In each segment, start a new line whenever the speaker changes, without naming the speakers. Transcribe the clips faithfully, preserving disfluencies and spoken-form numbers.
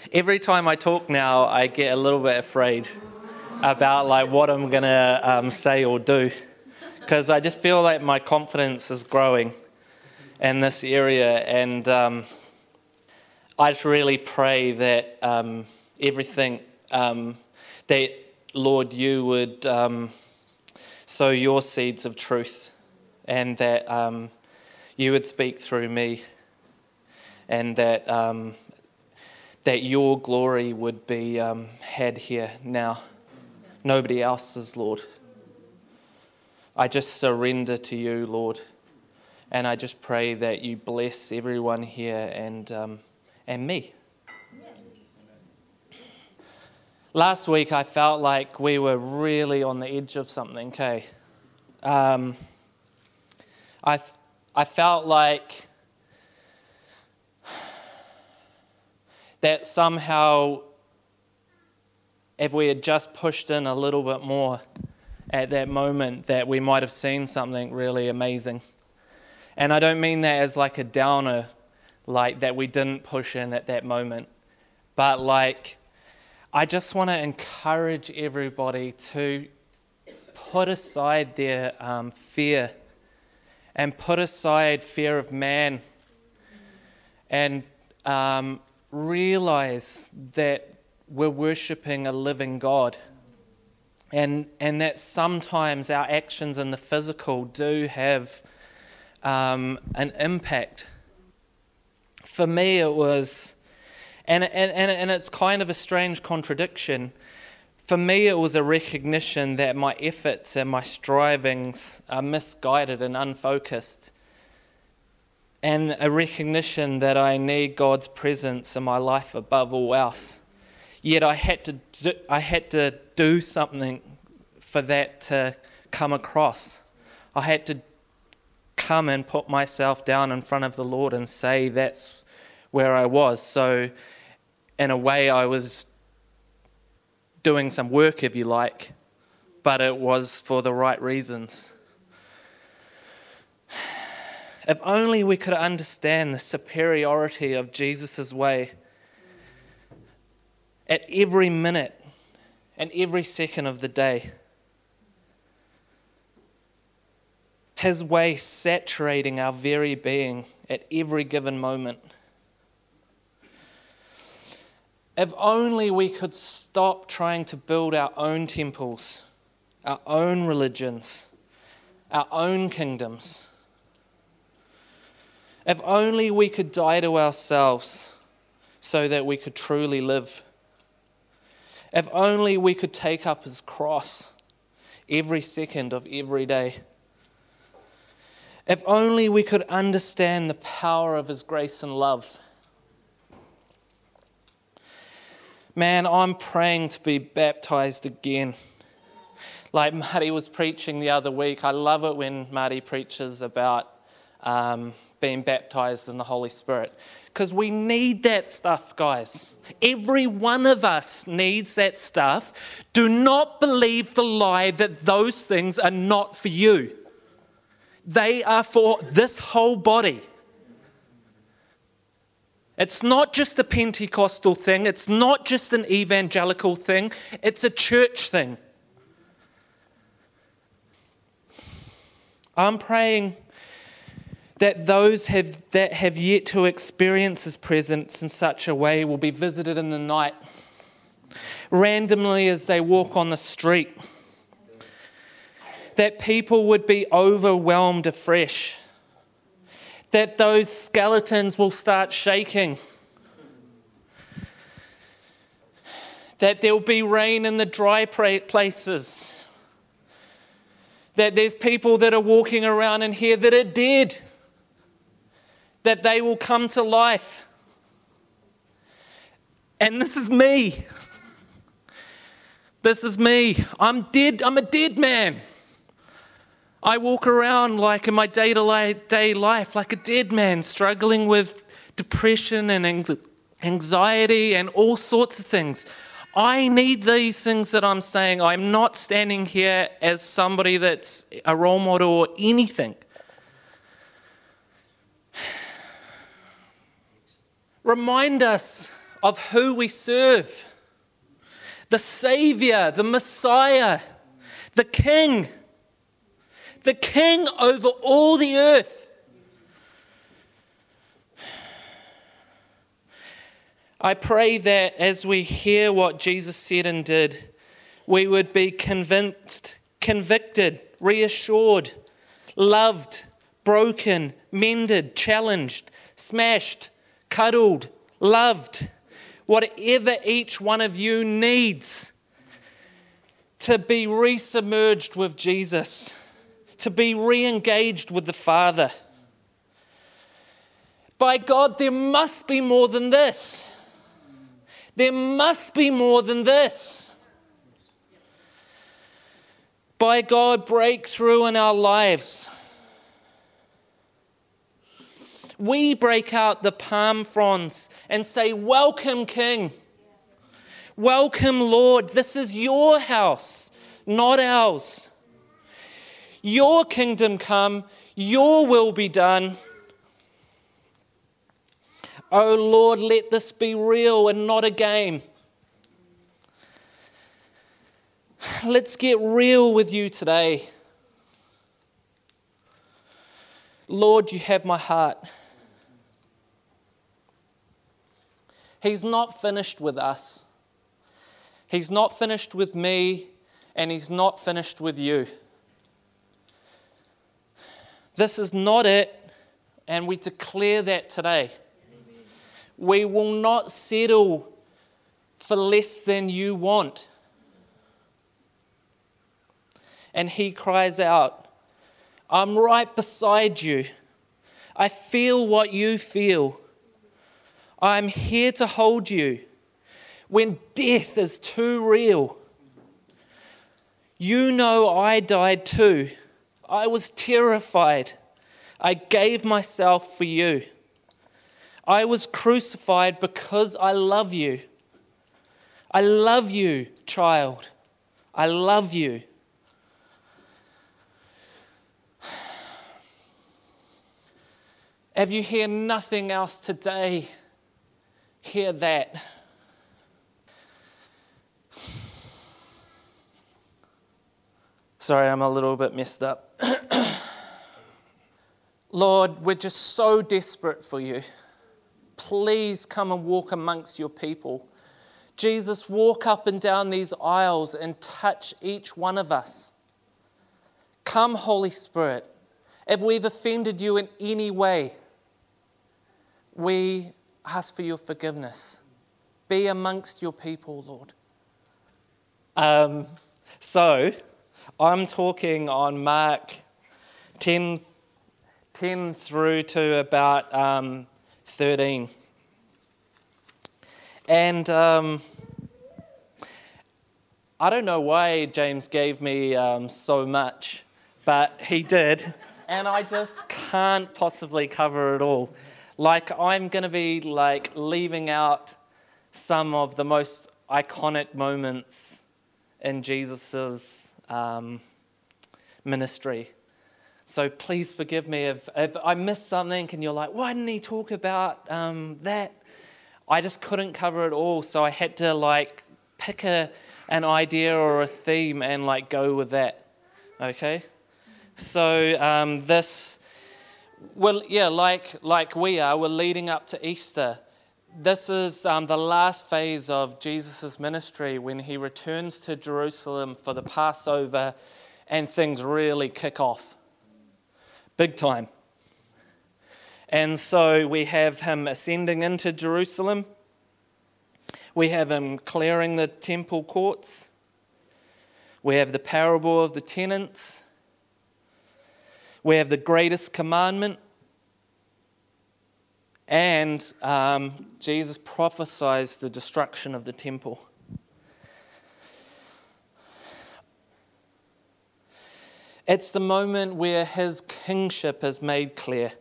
every time I talk now, I get a little bit afraid about like what I'm gonna um, say or do, because I just feel like my confidence is growing in this area, and um, I just really pray that um, everything um, that Lord, you would um, sow your seeds of truth, and that um, you would speak through me, and that um, that your glory would be um, had here now. Nobody else's, Lord. I just surrender to you, Lord, and I just pray that you bless everyone here and um, and me. Last week I felt like we were really on the edge of something, okay? Um, I, I felt like that somehow if we had just pushed in a little bit more at that moment, that we might have seen something really amazing. And I don't mean that as like a downer, like that we didn't push in at that moment, but like I just want to encourage everybody to put aside their um, fear and put aside fear of man and um, realize that we're worshipping a living God, and and that sometimes our actions in the physical do have um, an impact. For me, it was, and, and and and it's kind of a strange contradiction. For me, it was a recognition that my efforts and my strivings are misguided and unfocused, and a recognition that I need God's presence in my life above all else. Yet I had to do, I had to do something for that to come across. I had to come and put myself down in front of the Lord and say that's where I was. So in a way I was doing some work, if you like, but it was for the right reasons. If only we could understand the superiority of Jesus' way at every minute and every second of the day. His way saturating our very being at every given moment. If only we could stop trying to build our own temples, our own religions, our own kingdoms. If only we could die to ourselves so that we could truly live. If only we could take up his cross every second of every day. If only we could understand the power of his grace and love. Man, I'm praying to be baptized again. Like Marty was preaching the other week. I love it when Marty preaches about um, being baptized in the Holy Spirit. Because we need that stuff, guys. Every one of us needs that stuff. Do not believe the lie that those things are not for you. They are for this whole body. It's not just a Pentecostal thing. It's not just an evangelical thing. It's a church thing. I'm praying that those have, that have yet to experience his presence in such a way will be visited in the night, randomly as they walk on the street. That people would be overwhelmed afresh. That those skeletons will start shaking. That there'll be rain in the dry places. That there's people that are walking around in here that are dead. That they will come to life. And this is me. This is me. I'm dead. I'm a dead man. I walk around like in my day-to-day life like a dead man, struggling with depression and anxiety and all sorts of things. I need these things that I'm saying. I'm not standing here as somebody that's a role model or anything. Remind us of who we serve. The Savior, the Messiah, the King. The King over all the earth. I pray that as we hear what Jesus said and did, we would be convinced, convicted, reassured, loved, broken, mended, challenged, smashed, cuddled, loved, whatever each one of you needs to be resubmerged with Jesus, to be re-engaged with the Father. By God, there must be more than this. There must be more than this. By God, breakthrough in our lives. We break out the palm fronds and say, welcome, King. Welcome, Lord. This is your house, not ours. Your kingdom come, your will be done. Oh Lord, let this be real and not a game. Let's get real with you today. Lord, you have my heart. He's not finished with us. He's not finished with me, and He's not finished with you. This is not it, and we declare that today. We will not settle for less than you want. And He cries out, I'm right beside you. I feel what you feel. I'm here to hold you when death is too real. You know I died too. I was terrified. I gave myself for you. I was crucified because I love you. I love you, child. I love you. If you hear nothing else today, hear that. Sorry, I'm a little bit messed up. Lord, we're just so desperate for you. Please come and walk amongst your people. Jesus, walk up and down these aisles and touch each one of us. Come, Holy Spirit. If we've offended you in any way, we ask for your forgiveness. Be amongst your people, Lord. Um, so, I'm talking on Mark ten, ten through to about um, thirteen. And um, I don't know why James gave me um, so much, but he did. And I just can't possibly cover it all. Like, I'm going to be like leaving out some of the most iconic moments in Jesus's um, ministry. So please forgive me if, if I missed something and you're like, why didn't he talk about um, that? I just couldn't cover it all, so I had to like pick a, an idea or a theme and like go with that. Okay? So um, this, well, yeah, like like we are, we're leading up to Easter. This is um, the last phase of Jesus' ministry when he returns to Jerusalem for the Passover and things really kick off. Big time. And so we have him ascending into Jerusalem. We have him clearing the temple courts. We have the parable of the tenants. We have the greatest commandment. And um, Jesus prophesies the destruction of the temple. It's the moment where his kingship is made clear,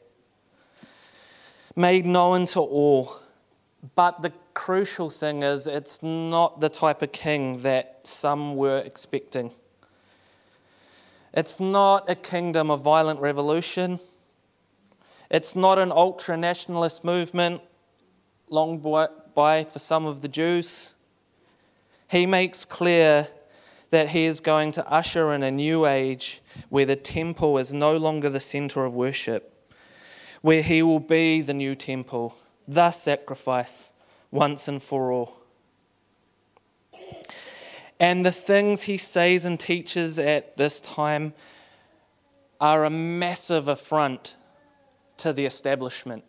made known to all. But the crucial thing is, it's not the type of king that some were expecting. It's not a kingdom of violent revolution. It's not an ultra-nationalist movement long by for some of the Jews. He makes clear that he is going to usher in a new age where the temple is no longer the center of worship, where he will be the new temple, the sacrifice, once and for all. And the things he says and teaches at this time are a massive affront to the establishment,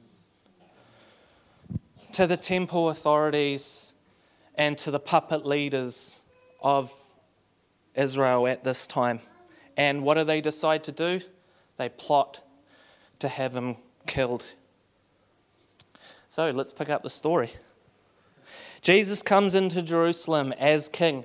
to the temple authorities, and to the puppet leaders of Israel at this time. And what do they decide to do? They plot to have him killed. So let's pick up the story. Jesus comes into Jerusalem as king.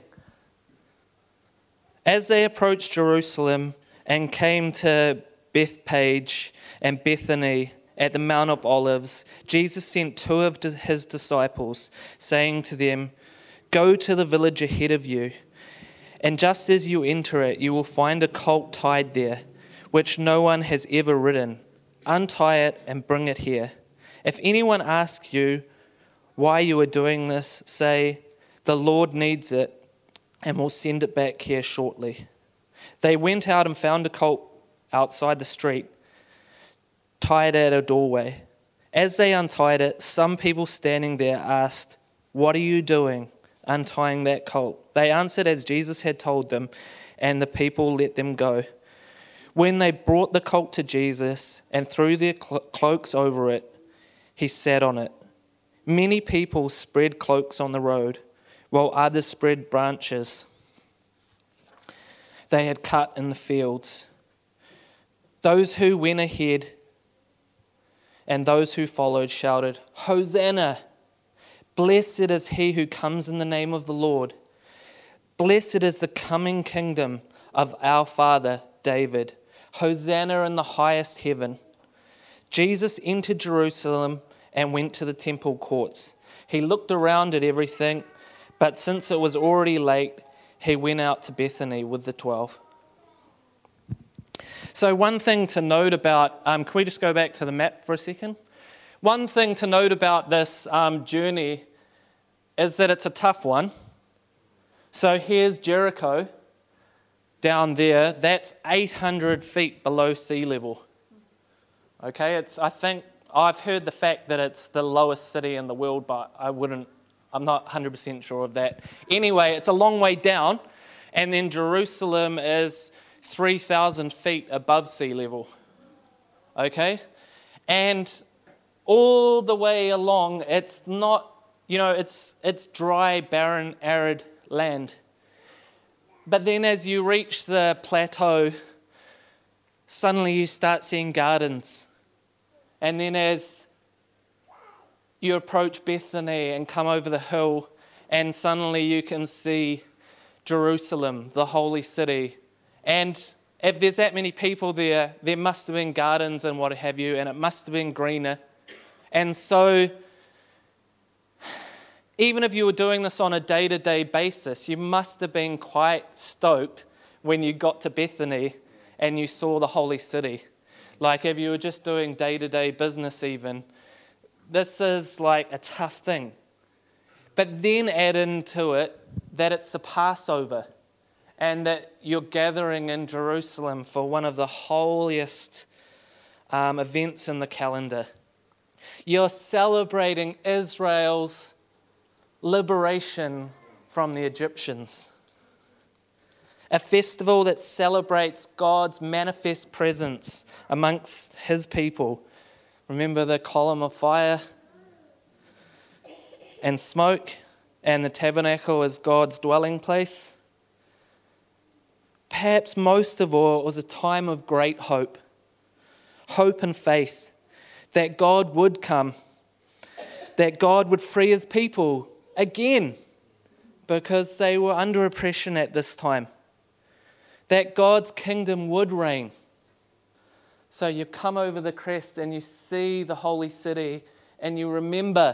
As they approached Jerusalem and came to Bethphage and Bethany at the Mount of Olives, Jesus sent two of his disciples, saying to them, "Go to the village ahead of you, and just as you enter it, you will find a colt tied there, which no one has ever ridden. Untie it and bring it here. If anyone asks you why you are doing this, say, 'The Lord needs it, and we'll send it back here shortly.'" They went out and found a colt outside the street, tied at a doorway. As they untied it, some people standing there asked, "What are you doing, untying that colt?" They answered as Jesus had told them, and the people let them go. When they brought the colt to Jesus and threw their clo- cloaks over it, he sat on it. Many people spread cloaks on the road, while others spread branches they had cut in the fields. Those who went ahead and those who followed shouted, "Hosanna! Blessed is he who comes in the name of the Lord. Blessed is the coming kingdom of our father David. Hosanna in the highest heaven." Jesus entered Jerusalem and went to the temple courts. He looked around at everything, but since it was already late, he went out to Bethany with the twelve. So one thing to note about, um, can we just go back to the map for a second? One thing to note about this um, journey is that it's a tough one. So here's Jericho down there. That's eight hundred feet below sea level. Okay, it's. I think I've heard the fact that it's the lowest city in the world, but I wouldn't. I'm not one hundred percent sure of that. Anyway, it's a long way down, and then Jerusalem is three thousand feet above sea level. Okay, and all the way along, it's not. You know, it's it's dry, barren, arid land. But then as you reach the plateau, suddenly you start seeing gardens. And then as you approach Bethany and come over the hill, and suddenly you can see Jerusalem, the holy city. And if there's that many people there, there must have been gardens and what have you, and it must have been greener. And so even if you were doing this on a day-to-day basis, you must have been quite stoked when you got to Bethany and you saw the holy city. Like if you were just doing day-to-day business even, this is like a tough thing. But then add into it that it's the Passover and that you're gathering in Jerusalem for one of the holiest um, events in the calendar. You're celebrating Israel's liberation from the Egyptians. A festival that celebrates God's manifest presence amongst his people. Remember the column of fire and smoke, and the tabernacle is God's dwelling place. Perhaps most of all, it was a time of great hope. Hope and faith that God would come, that God would free his people again, because they were under oppression at this time. That God's kingdom would reign. So you come over the crest and you see the holy city and you remember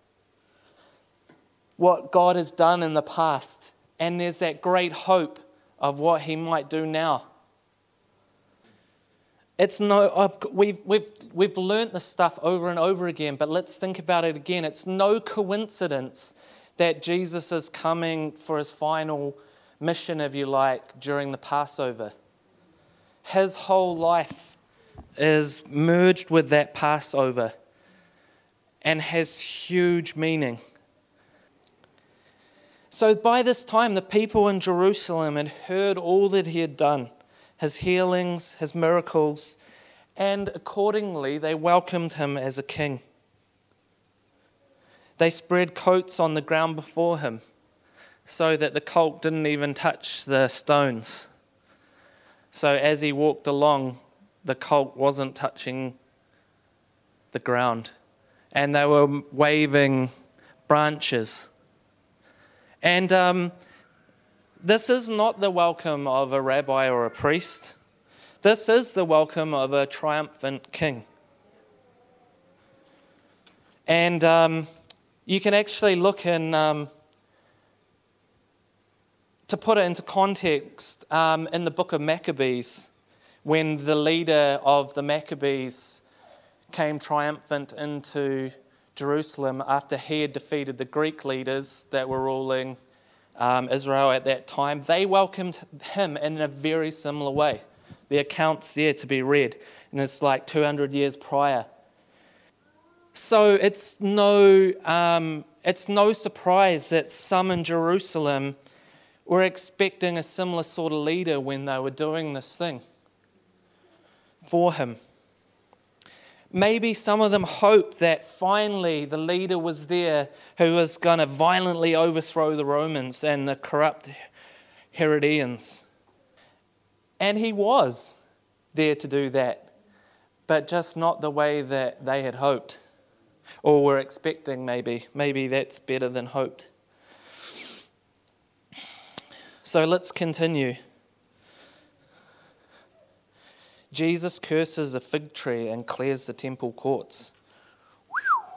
what God has done in the past. And there's that great hope of what he might do now. It's no, I've, we've, we've, we've learnt this stuff over and over again, but let's think about it again. It's no coincidence that Jesus is coming for his final mission, if you like, during the Passover. His whole life is merged with that Passover and has huge meaning. So by this time, the people in Jerusalem had heard all that he had done, his healings, his miracles, and accordingly they welcomed him as a king. They spread coats on the ground before him so that the colt didn't even touch the stones. So as he walked along, the colt wasn't touching the ground. And they were waving branches. And um, this is not the welcome of a rabbi or a priest. This is the welcome of a triumphant king. And um, you can actually look in, um, to put it into context, um, in the book of Maccabees, when the leader of the Maccabees came triumphant into Jerusalem after he had defeated the Greek leaders that were ruling um, Israel at that time, they welcomed him in a very similar way. The account's there to be read, and it's like two hundred years prior. So it's no, um, it's no surprise that some in Jerusalem were expecting a similar sort of leader when they were doing this thing for him. Maybe some of them hoped that finally the leader was there who was going to violently overthrow the Romans and the corrupt Herodians. And he was there to do that, but just not the way that they had hoped or were expecting maybe. Maybe that's better than hoped. So let's continue. Jesus curses a fig tree and clears the temple courts. Whew.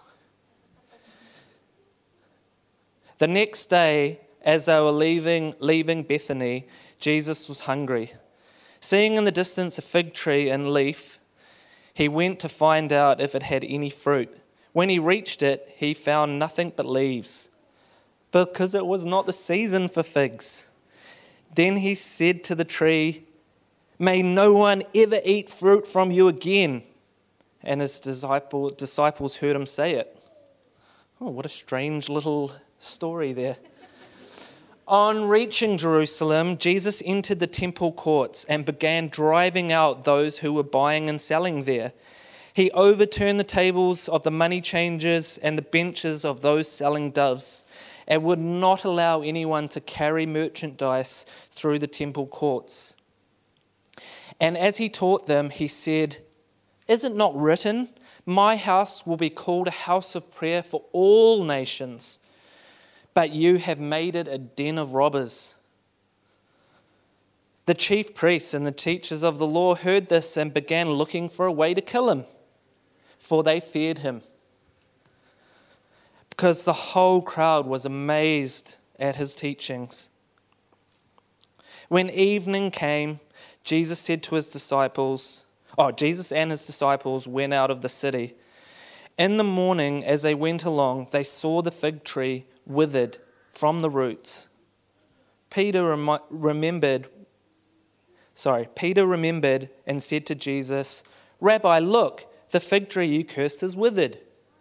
The next day, as they were leaving, leaving Bethany, Jesus was hungry. Seeing in the distance a fig tree in leaf, he went to find out if it had any fruit. When he reached it, he found nothing but leaves, because it was not the season for figs. Then he said to the tree, "May no one ever eat fruit from you again." And his disciple, disciples heard him say it. Oh, what a strange little story there. On reaching Jerusalem, Jesus entered the temple courts and began driving out those who were buying and selling there. He overturned the tables of the money changers and the benches of those selling doves, and would not allow anyone to carry merchandise through the temple courts. And as he taught them, he said, "Is it not written, 'My house will be called a house of prayer for all nations'? But you have made it a den of robbers." The chief priests and the teachers of the law heard this and began looking for a way to kill him, for they feared him, because the whole crowd was amazed at his teachings. When evening came, Jesus said to his disciples, oh, Jesus and his disciples went out of the city. In the morning, as they went along, they saw the fig tree withered from the roots. Peter rem- remembered, sorry, Peter remembered and said to Jesus, "Rabbi, look, the fig tree you cursed is withered."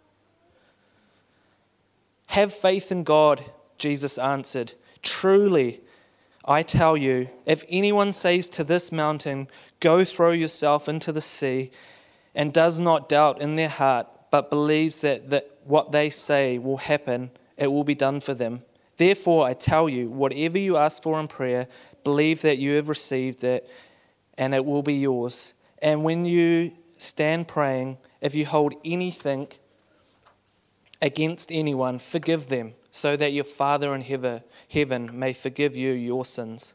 "Have faith in God," Jesus answered. "Truly, I tell you, if anyone says to this mountain, 'Go throw yourself into the sea,' and does not doubt in their heart, but believes that, that what they say will happen, it will be done for them. Therefore, I tell you, whatever you ask for in prayer, believe that you have received it, and it will be yours. And when you stand praying, if you hold anything against anyone, forgive them, so that your Father in heaven may forgive you your sins."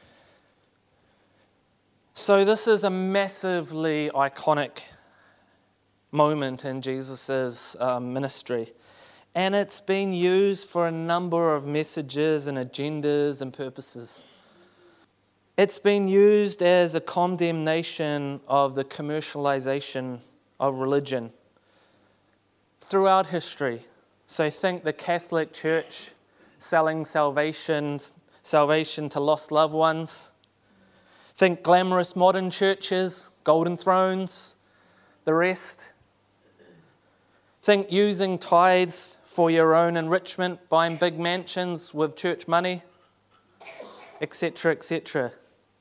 So this is a massively iconic moment in Jesus' um, ministry. And it's been used for a number of messages and agendas and purposes. It's been used as a condemnation of the commercialization of religion throughout history. So think the Catholic Church selling salvation, salvation to lost loved ones. Think glamorous modern churches, golden thrones, the rest. Think using tithes for your own enrichment, buying big mansions with church money, et cetera, et cetera.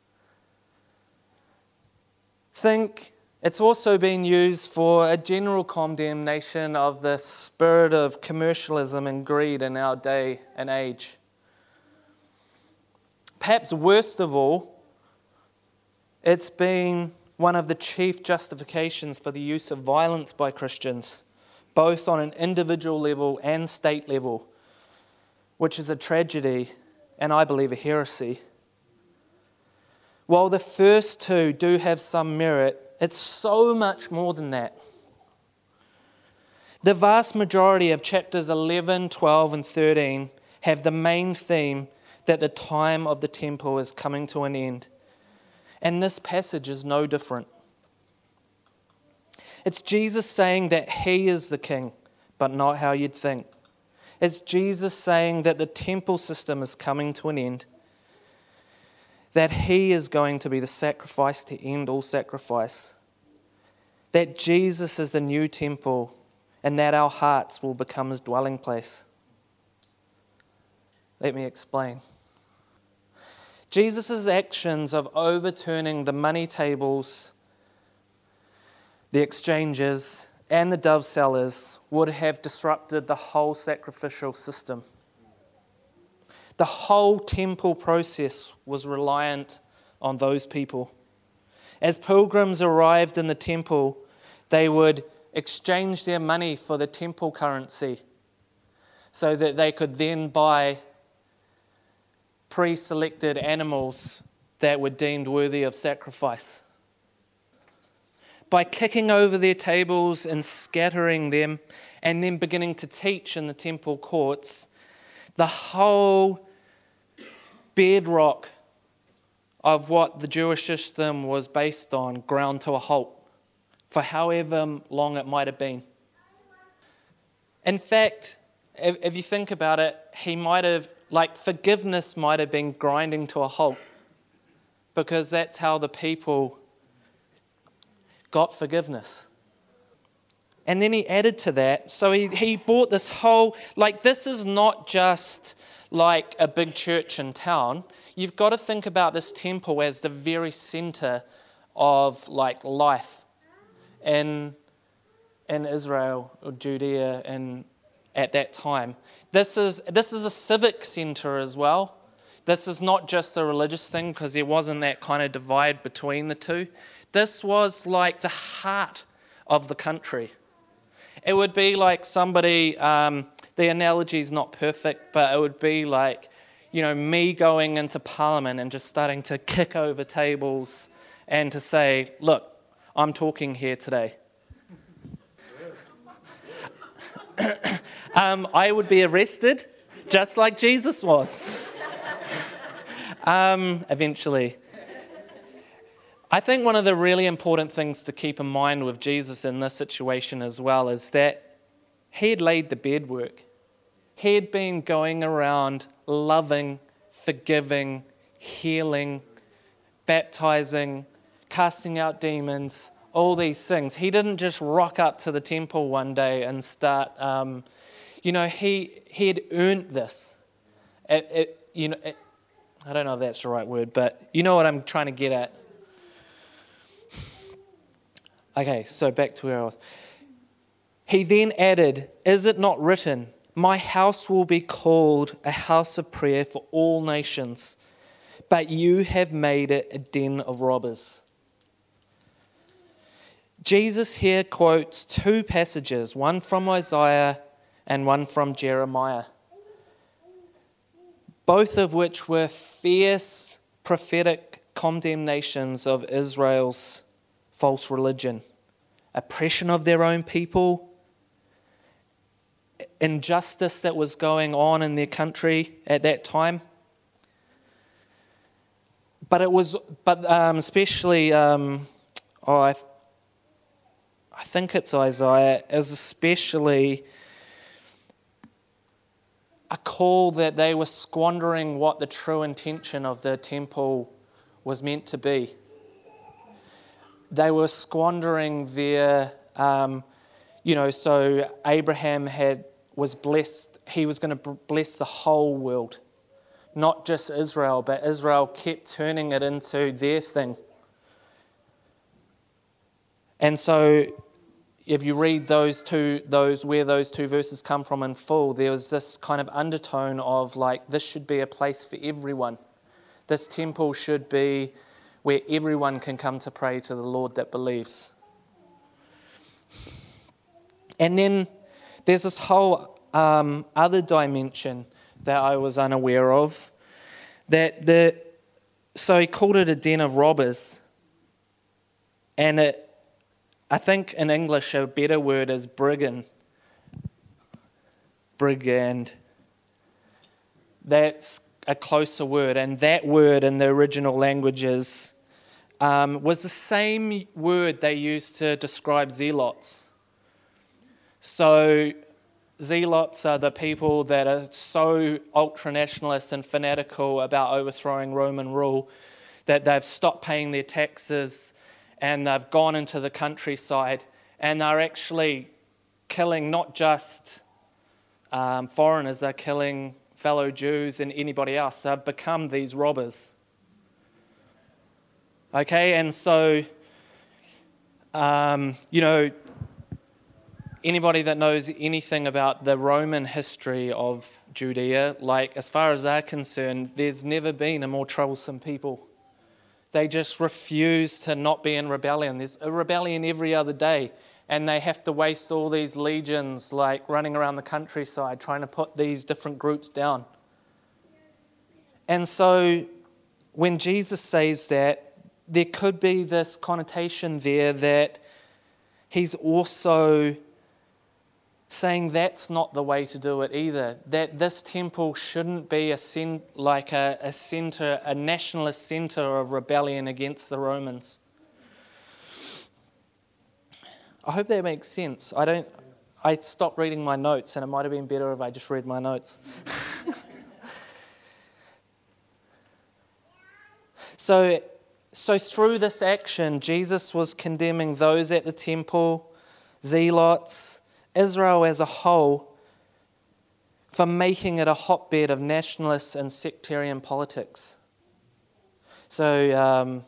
Think it's also been used for a general condemnation of the spirit of commercialism and greed in our day and age. Perhaps worst of all, it's been one of the chief justifications for the use of violence by Christians, both on an individual level and state level, which is a tragedy and I believe a heresy. While the first two do have some merit, it's so much more than that. The vast majority of chapters eleven, twelve, and thirteen have the main theme that the time of the temple is coming to an end. And this passage is no different. It's Jesus saying that he is the king, but not how you'd think. It's Jesus saying that the temple system is coming to an end, that he is going to be the sacrifice to end all sacrifice, that Jesus is the new temple, and that our hearts will become his dwelling place. Let me explain. Jesus' actions of overturning the money tables, the exchanges, and the dove sellers would have disrupted the whole sacrificial system. The whole temple process was reliant on those people. As pilgrims arrived in the temple, they would exchange their money for the temple currency so that they could then buy pre-selected animals that were deemed worthy of sacrifice. By kicking over their tables and scattering them and then beginning to teach in the temple courts, the whole bedrock of what the Jewish system was based on ground to a halt for however long it might have been. In fact, if, if you think about it, he might have, like forgiveness might have been grinding to a halt, because that's how the people got forgiveness. And then he added to that, so he, he brought this whole, like this is not just like a big church in town. You've got to think about this temple as the very center of like life in, in Israel or Judea and at that time. This is this is a civic center as well. This is not just a religious thing, because there wasn't that kind of divide between the two. This was like the heart of the country. It would be like somebody, um, the analogy is not perfect, but it would be like, you know, me going into Parliament and just starting to kick over tables and to say, look, I'm talking here today. um, I would be arrested, just like Jesus was, um, eventually. I think one of the really important things to keep in mind with Jesus in this situation as well is that he had laid the bed work. He had been going around loving, forgiving, healing, baptizing, casting out demons, all these things. He didn't just rock up to the temple one day and start, um, you know, he he had earned this. It, it, you know, it, I don't know if that's the right word, but you know what I'm trying to get at. Okay, so back to where I was. He then added, "Is it not written, my house will be called a house of prayer for all nations, but you have made it a den of robbers." Jesus here quotes two passages, one from Isaiah and one from Jeremiah, both of which were fierce prophetic condemnations of Israel's false religion, oppression of their own people, injustice that was going on in their country at that time. but it was, but um, especially, um, oh, I, I think it's Isaiah, is especially a call that they were squandering what the true intention of the temple was meant to be. They were squandering their, um, you know, so Abraham had was blessed, he was going to bless the whole world, not just Israel, but Israel kept turning it into their thing. And so if you read those two, those where those two verses come from in full, there was this kind of undertone of like, this should be a place for everyone. This temple should be where everyone can come to pray to the Lord that believes. And then there's this whole um, other dimension that I was unaware of. That the so he called it a den of robbers, and it, I think in English a better word is brigand. Brigand. That's a closer word, and that word in the original languages um, was the same word they used to describe zealots. So zealots are the people that are so ultra-nationalist and fanatical about overthrowing Roman rule that they've stopped paying their taxes and they've gone into the countryside and they're actually killing not just um, foreigners, they're killing fellow Jews and anybody else. They've become these robbers. Okay, and so, um, you know, anybody that knows anything about the Roman history of Judea, like as far as they're concerned, there's never been a more troublesome people. They just refuse to not be in rebellion. There's a rebellion every other day, and they have to waste all these legions like running around the countryside trying to put these different groups down. And so when Jesus says that, there could be this connotation there that he's also saying that's not the way to do it either. That this temple shouldn't be a cent- like a, a center, a nationalist center of rebellion against the Romans. I hope that makes sense. I don't. I stopped reading my notes, and it might have been better if I just read my notes. so, so through this action, Jesus was condemning those at the temple, zealots, Israel as a whole, for making it a hotbed of nationalist and sectarian politics. So um,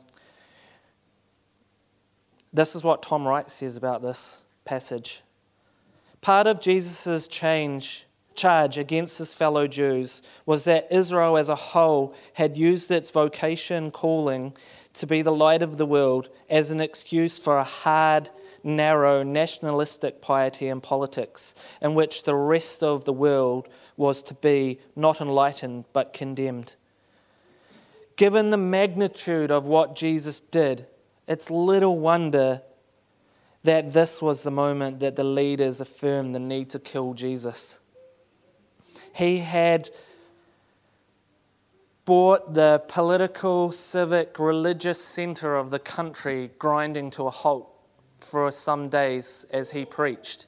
this is what Tom Wright says about this passage. Part of Jesus' change, charge against his fellow Jews was that Israel as a whole had used its vocation calling to be the light of the world as an excuse for a hard, narrow, nationalistic piety and politics in which the rest of the world was to be not enlightened but condemned. Given the magnitude of what Jesus did, it's little wonder that this was the moment that the leaders affirmed the need to kill Jesus. He had brought the political, civic, religious center of the country grinding to a halt for some days as he preached.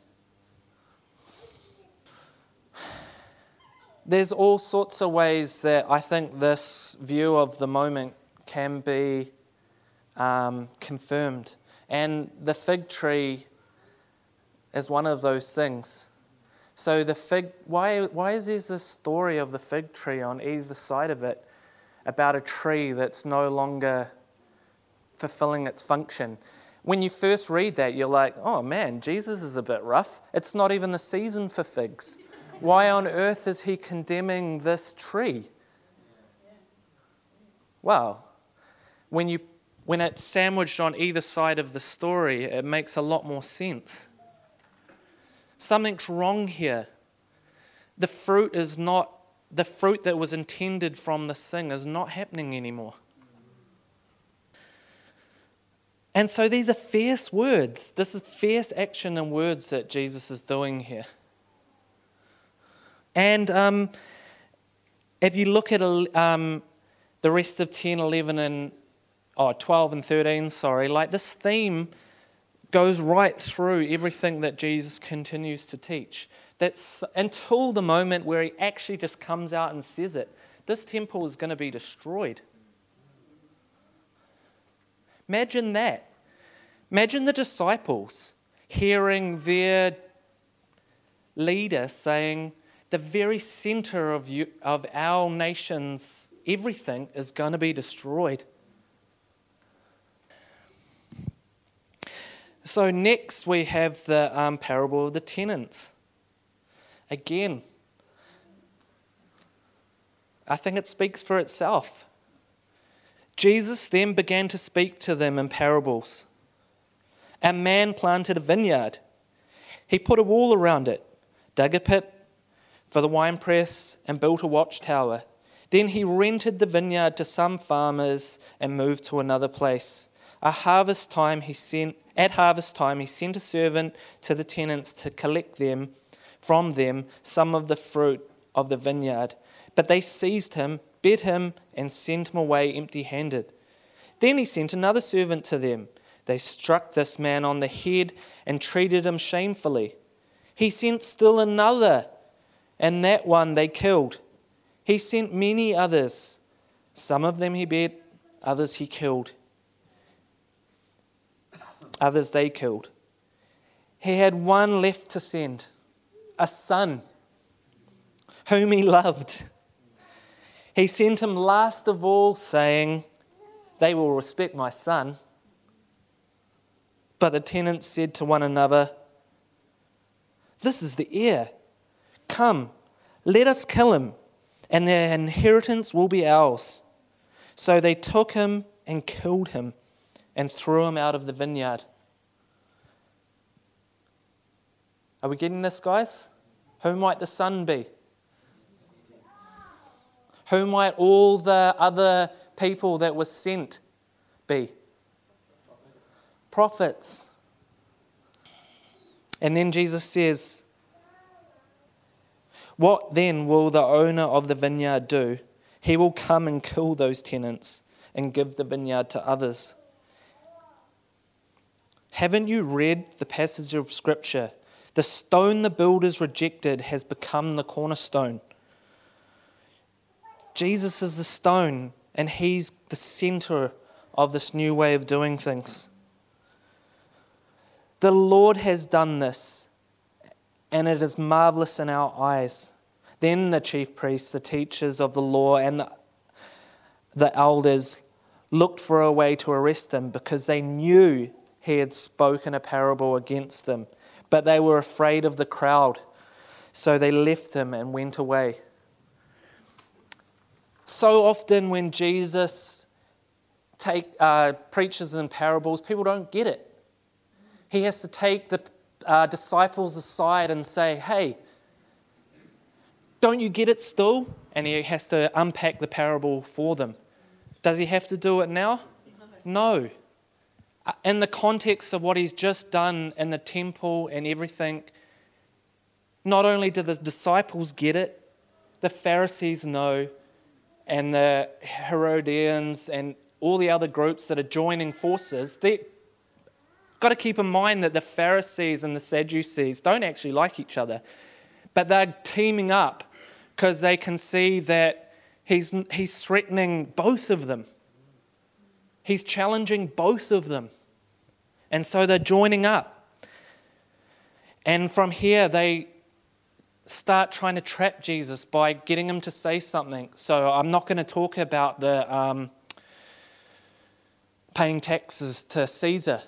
There's all sorts of ways that I think this view of the moment can be um, confirmed. And the fig tree is one of those things. So the fig, why, why is there this story of the fig tree on either side of it about a tree that's no longer fulfilling its function? When you first read that, you're like, oh man, Jesus is a bit rough. It's not even the season for figs. Why on earth is he condemning this tree? Well, when you when it's sandwiched on either side of the story, it makes a lot more sense. Something's wrong here. The fruit is not, the fruit that was intended from this thing is not happening anymore. And so these are fierce words. This is fierce action and words that Jesus is doing here. And um, if you look at um, the rest of ten, eleven, and oh, twelve and thirteen, sorry, like this theme goes right through everything that Jesus continues to teach. That's until the moment where he actually just comes out and says it. This temple is going to be destroyed. Imagine that. Imagine the disciples hearing their leader saying, the very center of you, of our nation's everything is going to be destroyed. So next we have the um, parable of the tenants. Again, I think it speaks for itself. Jesus then began to speak to them in parables. A man planted a vineyard. He put a wall around it, dug a pit for the winepress, and built a watchtower. Then he rented the vineyard to some farmers and moved to another place. At harvest time, he sent, at harvest time, he sent a servant to the tenants to collect them from them some of the fruit of the vineyard. But they seized him, beat him, and sent him away empty-handed. Then he sent another servant to them. They struck this man on the head and treated him shamefully. He sent still another, and that one they killed. He sent many others. Some of them he beat, others he killed. Others they killed. He had one left to send, a son, whom he loved. He sent him last of all, saying, "They will respect my son." But the tenants said to one another, "This is the heir. Come, let us kill him, and their inheritance will be ours." So they took him and killed him and threw him out of the vineyard. Are we getting this, guys? Who might the son be? Who might all the other people that were sent be? Prophets. And then Jesus says, "What then will the owner of the vineyard do? He will come and kill those tenants and give the vineyard to others." Haven't you read the passage of Scripture? The stone the builders rejected has become the cornerstone. Jesus is the stone, and he's the center of this new way of doing things. The Lord has done this, and it is marvelous in our eyes. Then the chief priests, the teachers of the law, and the, the elders looked for a way to arrest him because they knew he had spoken a parable against them. But they were afraid of the crowd, so they left him and went away. So often when Jesus take, uh, preaches in parables, people don't get it. He has to take the uh, disciples aside and say, "Hey, don't you get it still?" And he has to unpack the parable for them. Does he have to do it now? No. In the context of what he's just done in the temple and everything, not only do the disciples get it, the Pharisees know, and the Herodians and all the other groups that are joining forces. They've got to keep in mind that the Pharisees and the Sadducees don't actually like each other, but they're teaming up because they can see that he's, he's threatening both of them. He's challenging both of them. And so they're joining up. And from here, they start trying to trap Jesus by getting him to say something. So I'm not going to talk about the um, paying taxes to Caesar.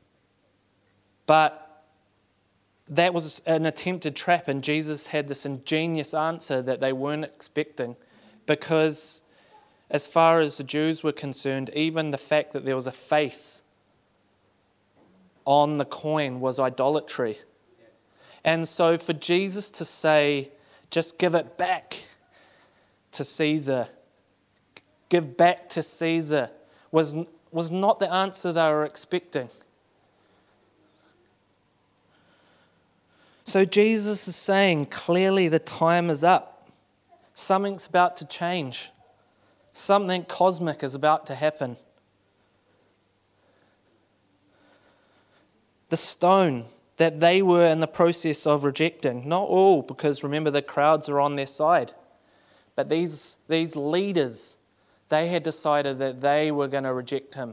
But that was an attempted trap, and Jesus had this ingenious answer that they weren't expecting, because as far as the Jews were concerned, even the fact that there was a face on the coin was idolatry. And so for Jesus to say, "Just give it back to Caesar," give back to Caesar, was, was not the answer they were expecting. So Jesus is saying, clearly the time is up. Something's about to change. Something cosmic is about to happen. The stone that they were in the process of rejecting, not all, because remember the crowds are on their side, but these, these leaders, they had decided that they were going to reject him.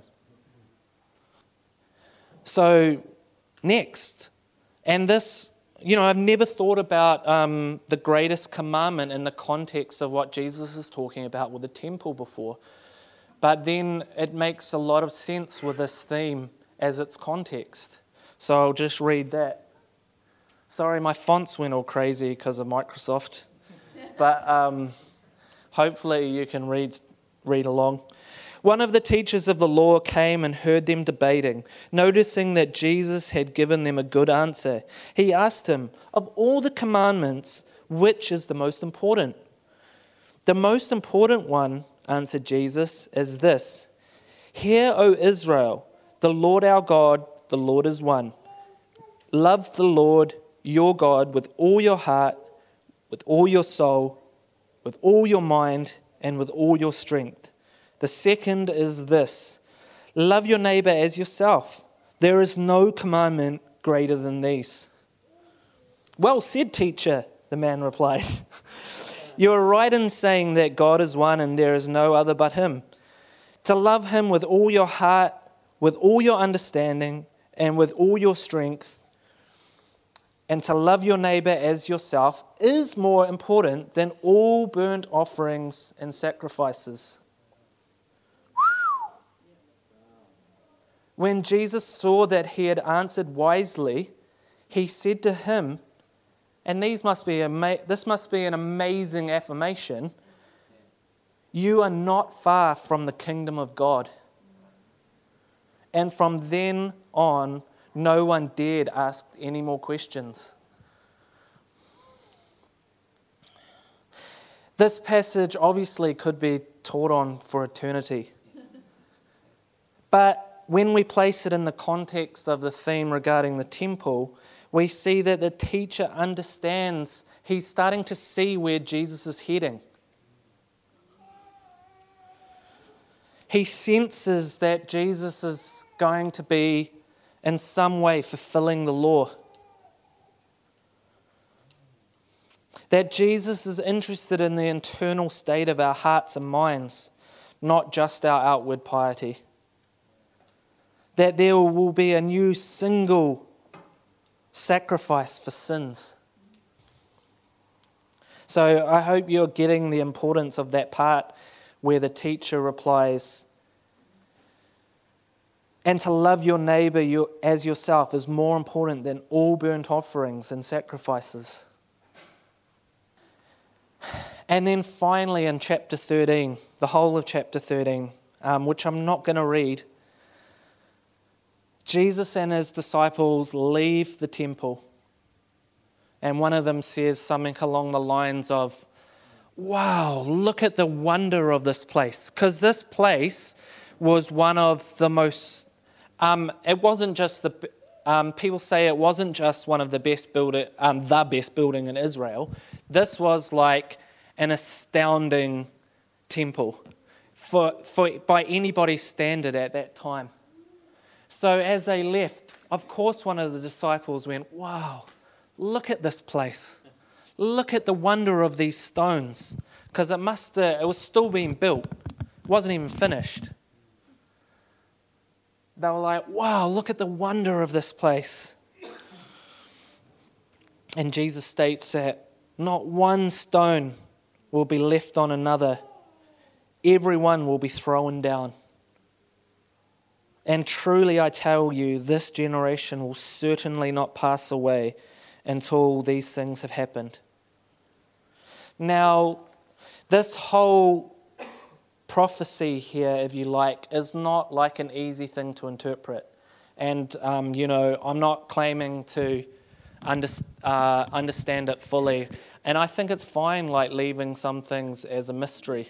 So, next, and this, you know, I've never thought about um, the greatest commandment in the context of what Jesus is talking about with the temple before, but then it makes a lot of sense with this theme as its context. So I'll just read that. Sorry, my fonts went all crazy because of Microsoft, but um, hopefully you can read read along. One of the teachers of the law came and heard them debating. Noticing that Jesus had given them a good answer, he asked him, "Of all the commandments, which is the most important?" "The most important one," answered Jesus, "is this: Hear, O Israel, the Lord our God, the Lord is one. Love the Lord your God with all your heart, with all your soul, with all your mind, and with all your strength. The second is this: love your neighbor as yourself. There is no commandment greater than these." "Well said, teacher," the man replied. "You are right in saying that God is one and there is no other but him. To love him with all your heart, with all your understanding, and with all your strength, and to love your neighbor as yourself is more important than all burnt offerings and sacrifices." When Jesus saw that he had answered wisely, he said to him, and these must be ama- this must be an amazing affirmation, "You are not far from the kingdom of God." And from then on, no one dared ask any more questions. This passage obviously could be taught on for eternity. But when we place it in the context of the theme regarding the temple, we see that the teacher understands, he's starting to see where Jesus is heading. He senses that Jesus is going to be in some way fulfilling the law. That Jesus is interested in the internal state of our hearts and minds, not just our outward piety. That there will be a new single sacrifice for sins. So I hope you're getting the importance of that part where the teacher replies, "And to love your neighbor as yourself is more important than all burnt offerings and sacrifices." And then finally in chapter thirteen, the whole of chapter thirteen, um, which I'm not going to read, Jesus and his disciples leave the temple. And one of them says something along the lines of, "Wow, look at the wonder of this place." Because this place was one of the most, um, it wasn't just the, um, people say it wasn't just one of the best building, um, the best building in Israel. This was like an astounding temple for, for by anybody's standard at that time. So as they left, of course one of the disciples went, "Wow, look at this place. Look at the wonder of these stones." Because it must, uh, it was still being built. It wasn't even finished. They were like, "Wow, look at the wonder of this place." And Jesus states that not one stone will be left on another. Everyone will be thrown down. "And truly I tell you, this generation will certainly not pass away until these things have happened." Now, this whole prophecy here, if you like, is not like an easy thing to interpret. And, um, you know, I'm not claiming to under, uh, understand it fully. And I think it's fine, like, leaving some things as a mystery.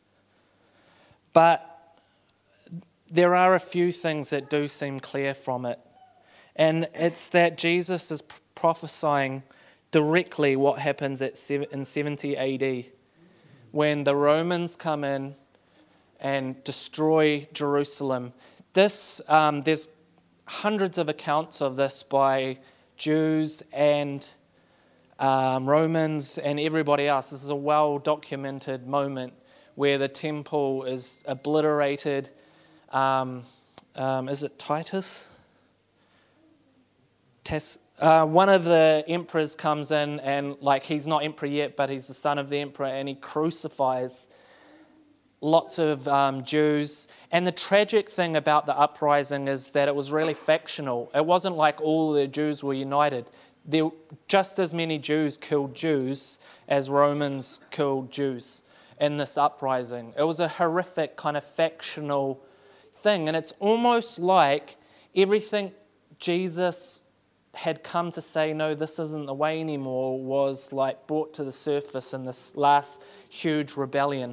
But there are a few things that do seem clear from it. And it's that Jesus is prophesying directly what happens at in seventy A D when the Romans come in, and destroy Jerusalem. This, um, there's hundreds of accounts of this by Jews and um, Romans and everybody else. This is a well-documented moment where the temple is obliterated. Um, um, is it Titus? Tes- uh, one of the emperors comes in and, like, he's not emperor yet, but he's the son of the emperor, and he crucifies lots of um, Jews. And the tragic thing about the uprising is that it was really factional. It wasn't like all the Jews were united. There, just as many Jews killed Jews as Romans killed Jews in this uprising. It was a horrific kind of factional thing. And it's almost like everything Jesus had come to say, no, this isn't the way anymore, was like brought to the surface in this last huge rebellion.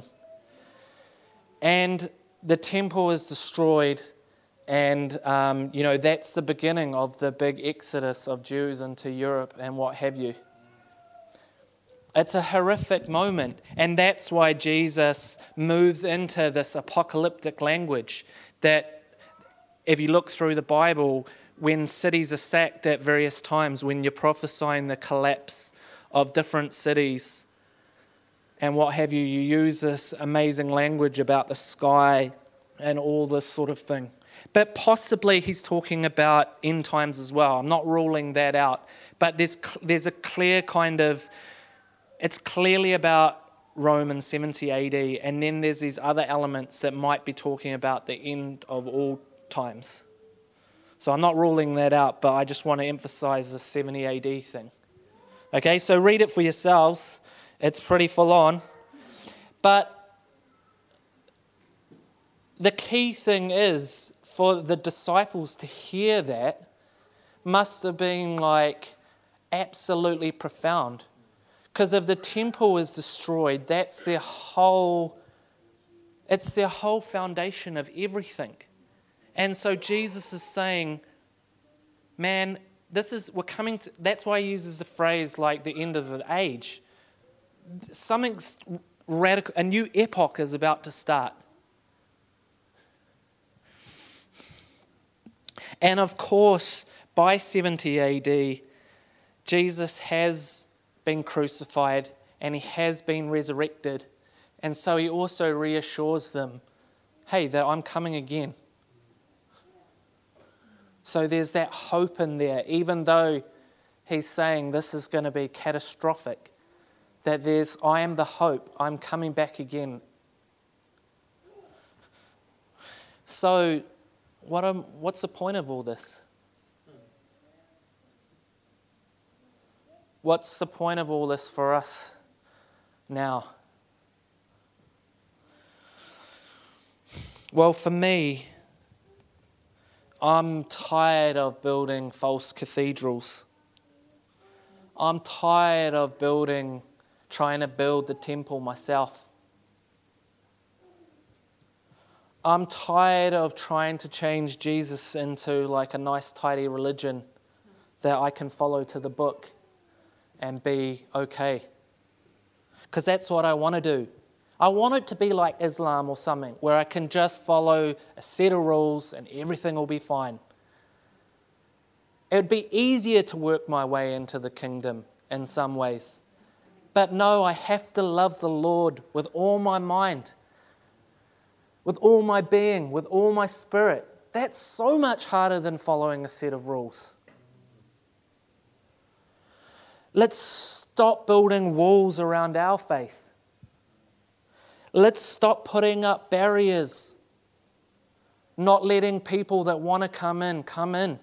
And the temple is destroyed, and um, you know, that's the beginning of the big exodus of Jews into Europe and what have you. It's a horrific moment, and that's why Jesus moves into this apocalyptic language that, if you look through the Bible, when cities are sacked at various times, when you're prophesying the collapse of different cities and what have you, you use this amazing language about the sky and all this sort of thing. But possibly he's talking about end times as well. I'm not ruling that out. But there's there's a clear kind of, it's clearly about Rome in seventy A D, and then there's these other elements that might be talking about the end of all times. So I'm not ruling that out, but I just want to emphasize the seventy A D thing. Okay, so read it for yourselves. It's pretty full on. But the key thing is, for the disciples to hear that must have been like absolutely profound. Because if the temple is destroyed, that's their whole, it's their whole foundation of everything. And so Jesus is saying, man, this is, we're coming to, that's why he uses the phrase like the end of the age. Something's radical, a new epoch is about to start. And of course, by seventy A D, Jesus has been crucified and he has been resurrected. And so he also reassures them, hey, that I'm coming again. So there's that hope in there, even though he's saying this is going to be catastrophic, that there's, I am the hope, I'm coming back again. So what am, what's the point of all this? What's the point of all this for us now? Well, for me, I'm tired of building false cathedrals. I'm tired of building, trying to build the temple myself. I'm tired of trying to change Jesus into like a nice, tidy religion that I can follow to the book and be okay. Because that's what I want to do. I want it to be like Islam or something, where I can just follow a set of rules and everything will be fine. It would be easier to work my way into the kingdom in some ways. But no, I have to love the Lord with all my mind, with all my being, with all my spirit. That's so much harder than following a set of rules. Let's stop building walls around our faith. Let's stop putting up barriers, not letting people that want to come in, come in.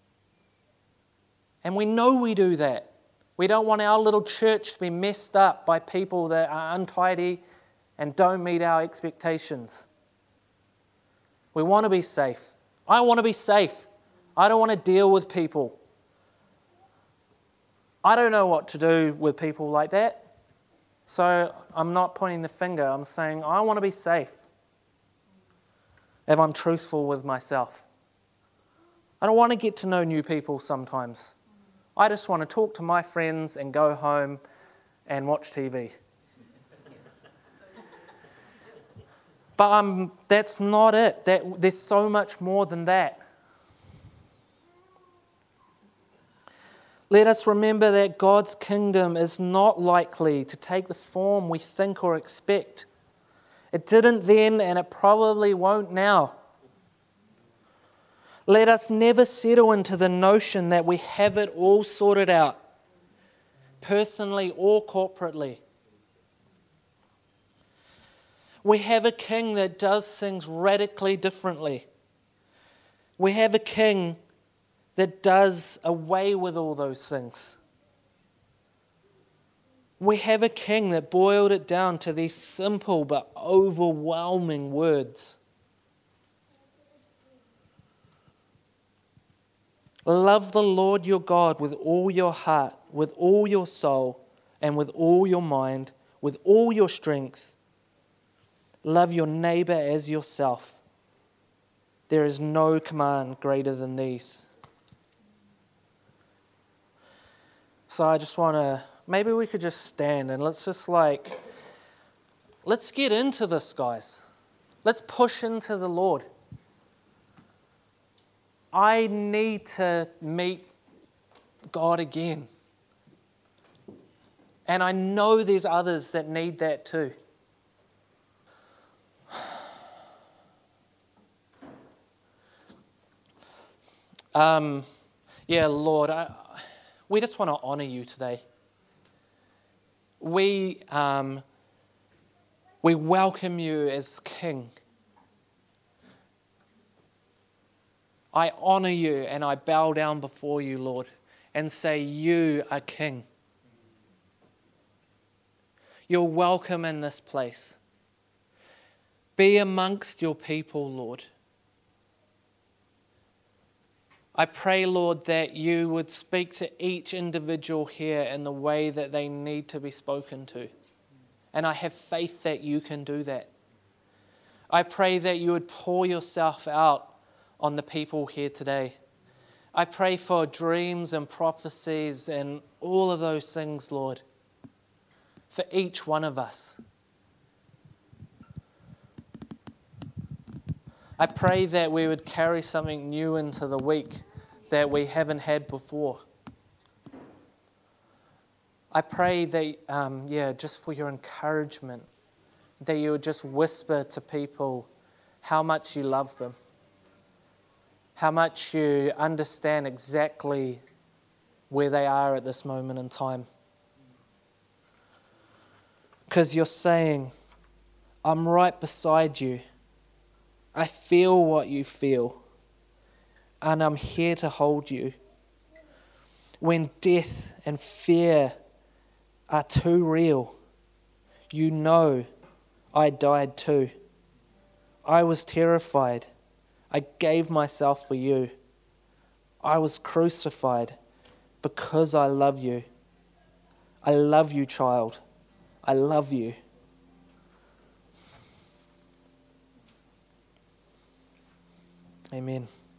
And we know we do that. We don't want our little church to be messed up by people that are untidy and don't meet our expectations. We want to be safe. I want to be safe. I don't want to deal with people. I don't know what to do with people like that. So I'm not pointing the finger. I'm saying I want to be safe if I'm truthful with myself. I don't want to get to know new people sometimes. I just want to talk to my friends and go home and watch T V. But um, that's not it. That, there's so much more than that. Let us remember that God's kingdom is not likely to take the form we think or expect. It didn't then, and it probably won't now. Let us never settle into the notion that we have it all sorted out, personally or corporately. We have a king that does things radically differently. We have a king that does away with all those things. We have a king that boiled it down to these simple but overwhelming words. Love the Lord your God with all your heart, with all your soul, and with all your mind, with all your strength. Love your neighbor as yourself. There is no command greater than these. So I just want to, maybe we could just stand and let's just like, let's get into this, guys. Let's push into the Lord. I need to meet God again. And I know there's others that need that too. Um, yeah, Lord, I, we just want to honor you today. We, um, we welcome you as King. I honor you and I bow down before you, Lord, and say you are King. You're welcome in this place. Be amongst your people, Lord. I pray, Lord, that you would speak to each individual here in the way that they need to be spoken to. And I have faith that you can do that. I pray that you would pour yourself out on the people here today. I pray for dreams and prophecies and all of those things, Lord, for each one of us. I pray that we would carry something new into the week that we haven't had before. I pray that, um, yeah, just for your encouragement, that you would just whisper to people how much you love them, how much you understand exactly where they are at this moment in time. Because you're saying, I'm right beside you. I feel what you feel. And I'm here to hold you. When death and fear are too real, you know I died too. I was terrified. I gave myself for you. I was crucified because I love you. I love you, child. I love you. Amen.